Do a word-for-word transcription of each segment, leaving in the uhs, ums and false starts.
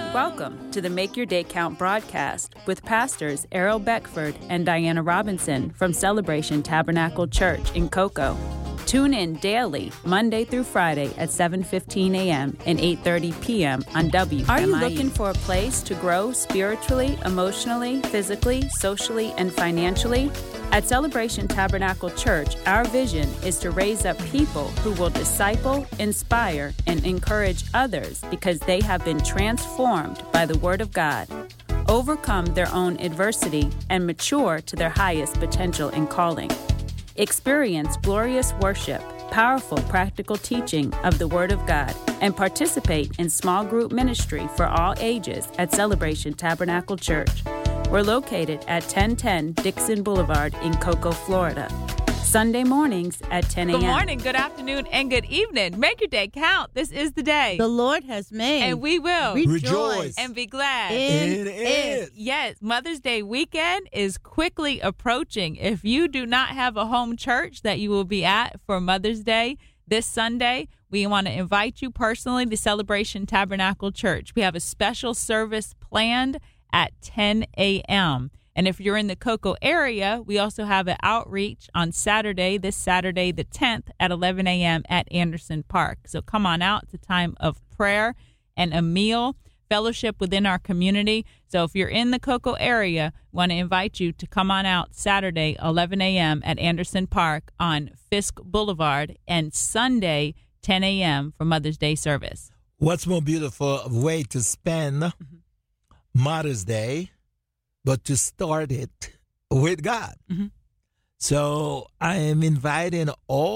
Welcome to the Make Your Day Count broadcast with pastors Errol Beckford and Diana Robinson from Celebration Tabernacle Church in Cocoa. Tune in daily, Monday through Friday at seven fifteen a.m. and eight thirty p.m. on W M I E. Are you looking for a place to grow spiritually, emotionally, physically, socially, and financially? At Celebration Tabernacle Church, our vision is to raise up people who will disciple, inspire, and encourage others because they have been transformed by the Word of God, overcome their own adversity, and mature to their highest potential and calling. Experience glorious worship, powerful practical teaching of the Word of God, and participate in small group ministry for all ages at Celebration Tabernacle Church. We're located at ten ten Dixon Boulevard in Cocoa, Florida. Sunday mornings at ten a.m. Good morning, good afternoon, and good evening. Make your day count. This is the day the Lord has made. And we will rejoice and be glad in it. Yes, Mother's Day weekend is quickly approaching. If you do not have a home church that you will be at for Mother's Day this Sunday, we want to invite you personally to Celebration Tabernacle Church. We have a special service planned at ten a.m. And if you're in the Cocoa area, we also have an outreach on Saturday, this Saturday the tenth at eleven a.m. at Anderson Park. So come on out. It's a time of prayer and a meal, fellowship within our community. So if you're in the Cocoa area, we want to invite you to come on out Saturday, eleven a.m. at Anderson Park on Fisk Boulevard, and Sunday, ten a.m. for Mother's Day service. What's more beautiful way to spend mm-hmm. Mother's Day, but to start it with God. Mm-hmm. So I am inviting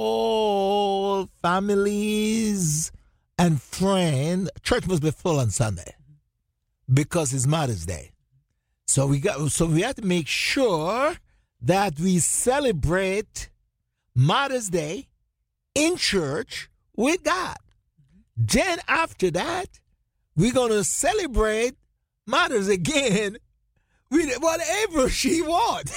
all families and friends. Church must be full on Sunday because it's Mother's Day. So we got. So we have to make sure that we celebrate Mother's Day in church with God. Then after that, we're gonna celebrate Mothers again with whatever she wants.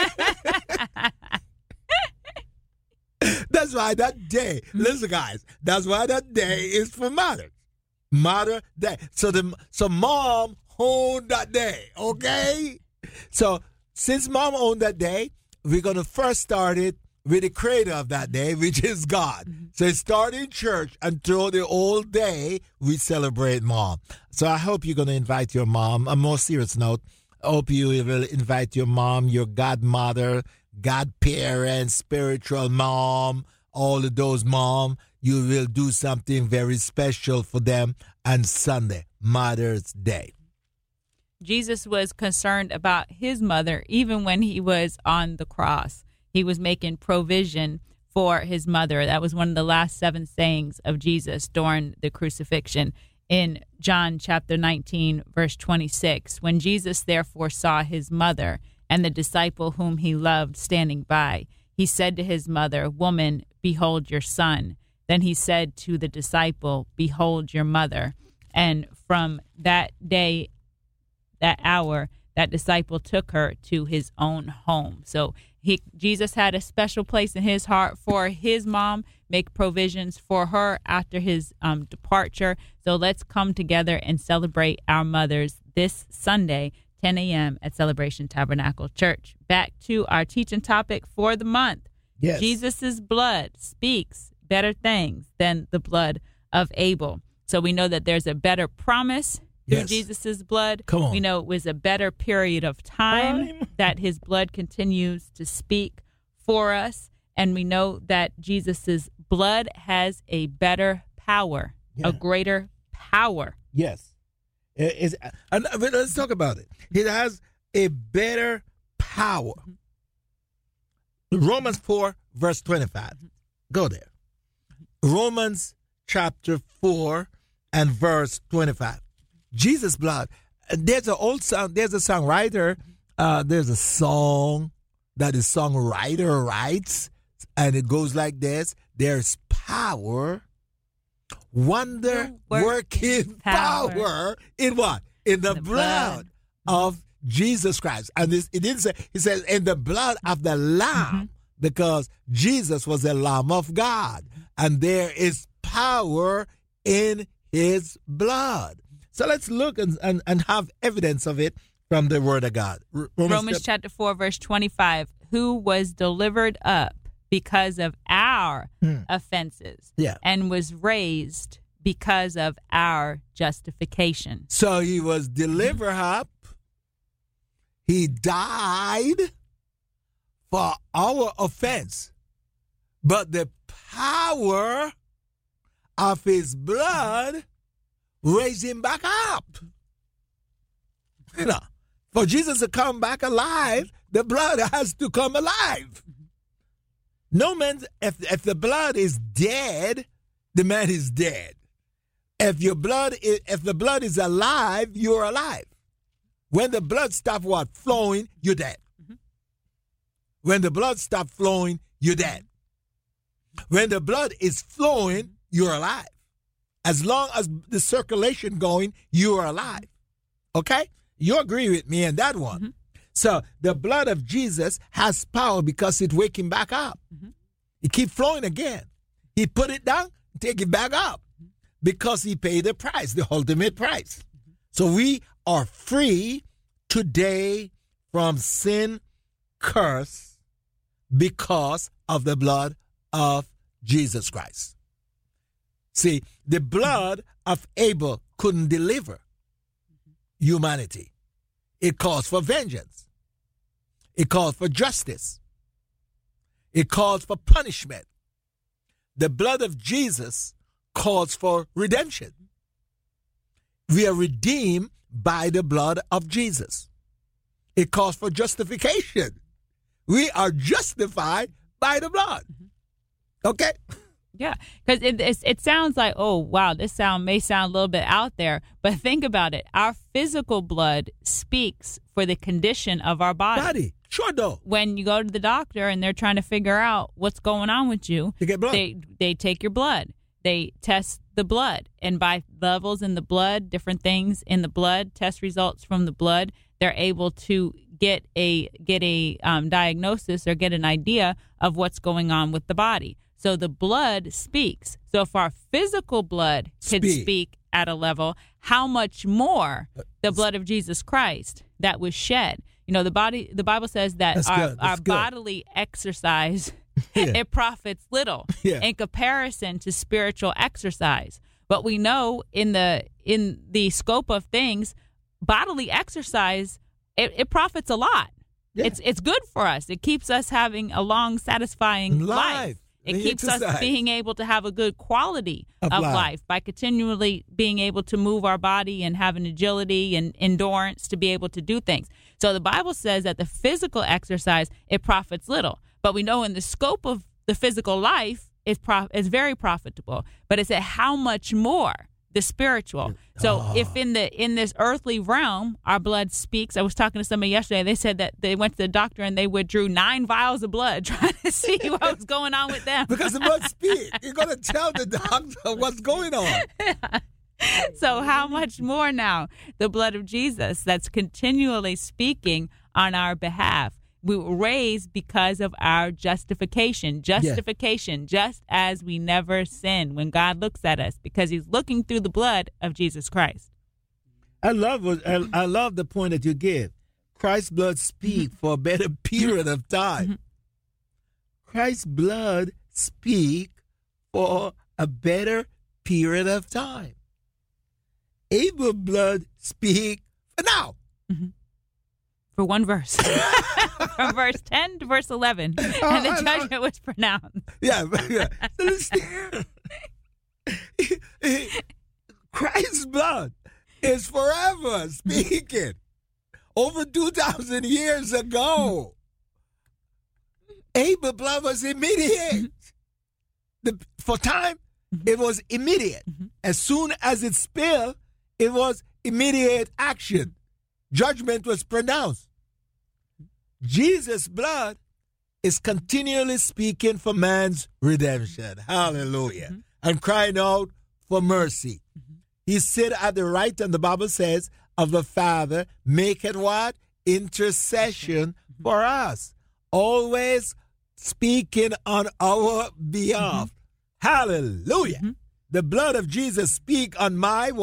That's why that day, listen guys, that's why that day is for mothers. Mother Day. So the so mom owned that day, okay? So since mom owned that day, we're gonna first start it with the creator of that day, which is God. Mm-hmm. So it started in church until the whole day we celebrate mom. So I hope you're going to invite your mom. On a more serious note, I hope you will invite your mom, your godmother, godparent, spiritual mom, all of those mom. You will do something very special for them on Sunday, Mother's Day. Jesus was concerned about his mother even when he was on the cross. He was making provision for his mother. That was one of the last seven sayings of Jesus during the crucifixion in John chapter nineteen, verse twenty-six. When Jesus therefore saw his mother and the disciple whom he loved standing by, he said to his mother, "Woman, behold your son." Then he said to the disciple, "Behold your mother." And from that day, that hour, that disciple took her to his own home. So he, Jesus had a special place in his heart for his mom, make provisions for her after his um, departure. So let's come together and celebrate our mothers this Sunday, ten a.m. at Celebration Tabernacle Church. Back to our teaching topic for the month. Yes. Jesus' blood speaks better things than the blood of Abel. So we know that there's a better promise through yes. Jesus' blood. Come on. We know it was a better period of time, time that his blood continues to speak for us. And we know that Jesus' blood has a better power, yeah. a greater power. Yes. It is, and let's talk about it. It has a better power. Mm-hmm. Romans four, verse twenty-five. Mm-hmm. Go there. Romans chapter four and verse twenty-five. Jesus' blood. There's an old song. There's a songwriter. Uh, there's a song that the songwriter writes, and it goes like this: "There's power, wonder working power. power in what? In the, the blood, blood of Jesus Christ." And this, it didn't say. It says in the blood of the Lamb, mm-hmm. because Jesus was the Lamb of God, and there is power in His blood. So let's look and, and, and have evidence of it from the Word of God. R- Romans, Romans chapter four, verse twenty-five, who was delivered up because of our Hmm. offenses Yeah. and was raised because of our justification. So he was delivered up. He died for our offense. But the power of his blood raised him back up. You know, for Jesus to come back alive, the blood has to come alive. No man, if, if the blood is dead, the man is dead. If your blood, is, if the blood is alive, you're alive. When the blood stops what flowing, you're dead. Mm-hmm. When the blood stops flowing, you're dead. When the blood is flowing, you're alive. As long as the circulation going, you are alive. Okay? You agree with me on that one. Mm-hmm. So the blood of Jesus has power because it wake him back up. Mm-hmm. It keep flowing again. He put it down, take it back up mm-hmm. because he paid the price, the ultimate price. Mm-hmm. So we are free today from sin curse because of the blood of Jesus Christ. See, the blood of Abel couldn't deliver humanity. It calls for vengeance. It calls for justice. It calls for punishment. The blood of Jesus calls for redemption. We are redeemed by the blood of Jesus. It calls for justification. We are justified by the blood. Okay? Yeah, because it, it it sounds like, oh, wow, this sound may sound a little bit out there, but think about it. Our physical blood speaks for the condition of our body. Body, sure though. When you go to the doctor and they're trying to figure out what's going on with you, You get blood. they they take your blood. They test the blood, and by levels in the blood, different things in the blood, test results from the blood, they're able to get a get a um, diagnosis or get an idea of what's going on with the body. So the blood speaks. So if our physical blood could Speak. speak at a level, how much more the blood of Jesus Christ that was shed? You know, the body. The Bible says that That's our, good. That's our good. bodily exercise Yeah. it profits little Yeah. in comparison to spiritual exercise. But we know in the in the scope of things, bodily exercise it, it profits a lot. Yeah. It's it's good for us. It keeps us having a long, satisfying Life. life. It The keeps us exercise. being able to have a good quality Of of, life. life. by continually being able to move our body and having agility and endurance to be able to do things. So the Bible says that the physical exercise, it profits little. But we know in the scope of the physical life, it's, prof- it's very profitable. But it's at how much more the spiritual. So Oh. if in the in this earthly realm, our blood speaks. I was talking to somebody yesterday. They said that they went to the doctor and they withdrew nine vials of blood trying to see what was going on with them. Because the blood speak. You're going to tell the doctor what's going on. So how much more now the blood of Jesus that's continually speaking on our behalf? We were raised because of our justification. Justification, just as we never sin when God looks at us, because he's looking through the blood of Jesus Christ. I love what I, I love the point that you give. Christ's blood speak for a better period of time. Christ's blood speak for a better period of time. Abel's blood speak for now. For one verse. From verse ten to verse eleven. And the judgment was pronounced. Yeah, yeah. So listen. Christ's blood is forever speaking. Over two thousand years ago, Abel's blood was immediate. The, for time, it was immediate. As soon as it spilled, it was immediate action. Judgment was pronounced. Jesus' blood is continually speaking for man's redemption. Hallelujah. Mm-hmm. And crying out for mercy. Mm-hmm. He sit at the right, and the Bible says, of the Father, making what? Intercession mm-hmm. for us. Always speaking on our behalf. Mm-hmm. Hallelujah. Mm-hmm. The blood of Jesus speak on my what?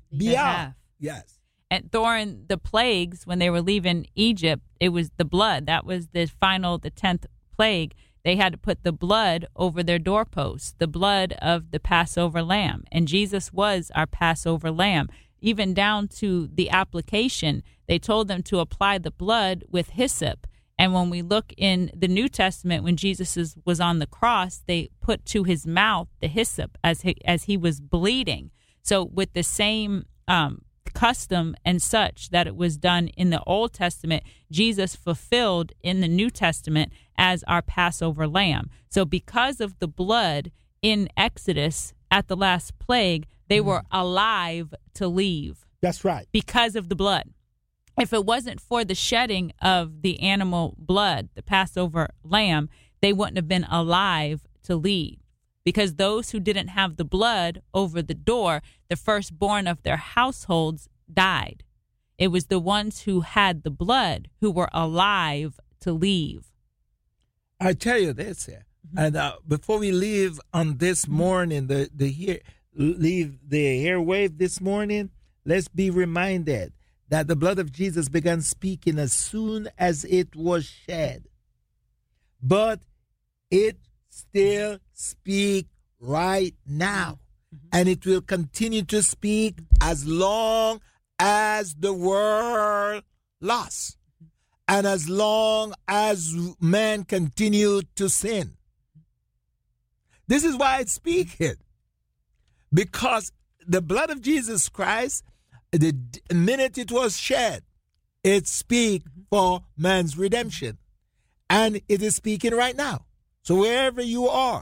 beyond. have. Yes. And during the plagues, when they were leaving Egypt, it was the blood. That was the final, the tenth plague. They had to put the blood over their doorposts, the blood of the Passover lamb. And Jesus was our Passover lamb. Even down to the application, they told them to apply the blood with hyssop. And when we look in the New Testament, when Jesus is, was on the cross, they put to his mouth the hyssop as he, as he was bleeding. So with the same um, custom and such that it was done in the Old Testament, Jesus fulfilled in the New Testament as our Passover lamb. So because of the blood in Exodus at the last plague, they mm. were alive to leave. That's right. Because of the blood. If it wasn't for the shedding of the animal blood, the Passover lamb, they wouldn't have been alive to leave. Because those who didn't have the blood over the door, the firstborn of their households died. It was the ones who had the blood who were alive to leave. I tell you this here, mm-hmm. and uh, before we leave on this morning, the the here leave the airwave this morning, let's be reminded that the blood of Jesus began speaking as soon as it was shed, but it still speaks right now, mm-hmm. and it will continue to speak as long as the world lasts. And as long as man continued to sin. This is why it's speaking. Because the blood of Jesus Christ, the minute it was shed, it speaks for man's redemption. And it is speaking right now. So wherever you are,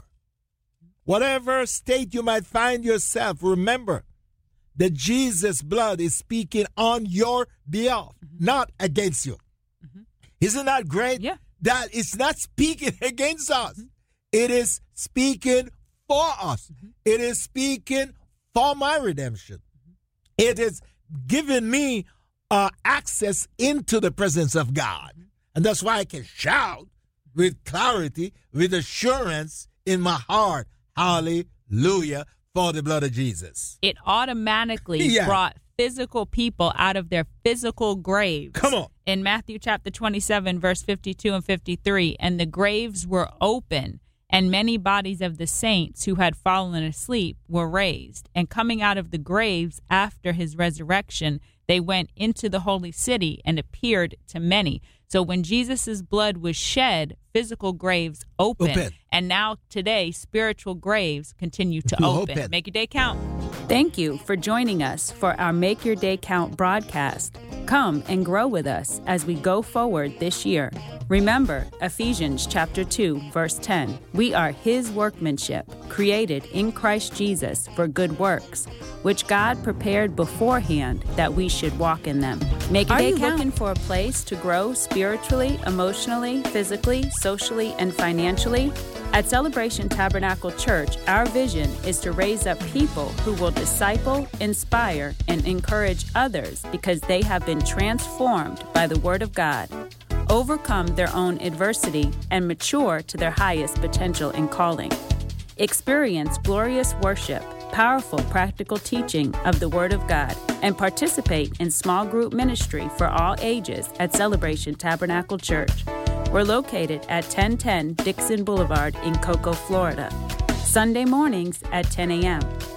whatever state you might find yourself, remember that Jesus' blood is speaking on your behalf, mm-hmm. not against you. Isn't that great? Yeah. That it's not speaking against us. Mm-hmm. It is speaking for us. Mm-hmm. It is speaking for my redemption. Mm-hmm. It is giving me uh, access into the presence of God. Mm-hmm. And that's why I can shout with clarity, with assurance in my heart, hallelujah, for the blood of Jesus. It automatically yeah. brought physical people out of their physical graves. Come on. In Matthew chapter twenty-seven, verse fifty-two and fifty-three, and the graves were open, and many bodies of the saints who had fallen asleep were raised. And coming out of the graves after his resurrection, they went into the holy city and appeared to many. So when Jesus' blood was shed, physical graves opened. Open. And now today, spiritual graves continue to, to open. open. Make your day count. Thank you for joining us for our Make Your Day Count broadcast. Come and grow with us as we go forward this year. Remember Ephesians chapter two, verse ten. We are his workmanship, created in Christ Jesus for good works, which God prepared beforehand that we should walk in them. Make your Are day you count. looking For a place to grow spiritually, emotionally, physically, socially, and financially? At Celebration Tabernacle Church, our vision is to raise up people who will disciple, inspire, and encourage others because they have been transformed by the Word of God, overcome their own adversity, and mature to their highest potential and calling. Experience glorious worship, powerful practical teaching of the Word of God, and participate in small group ministry for all ages at Celebration Tabernacle Church. We're located at ten ten Dixon Boulevard in Cocoa, Florida. Sunday mornings at ten a.m.